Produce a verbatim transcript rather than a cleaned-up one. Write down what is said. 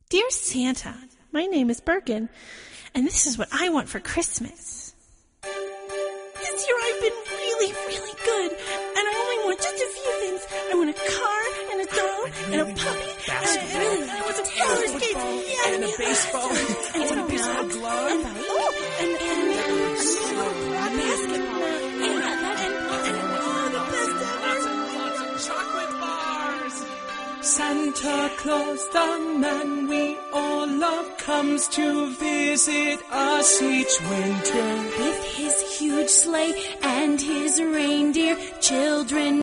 Dear Santa, my name is Birkin, and this is what I want for Christmas. This year I've been really, really good, and I only want just a few things. I want a car, and a doll, and a puppy, and I really I want some roller skates, yeah, and a baseball, and some baseball glove, and oh, and and a basketball, and and and oh, the best ever. lots of chocolate bars. Santa Claus, the man we all love, comes to visit us each winter. With his huge sleigh and his reindeer, children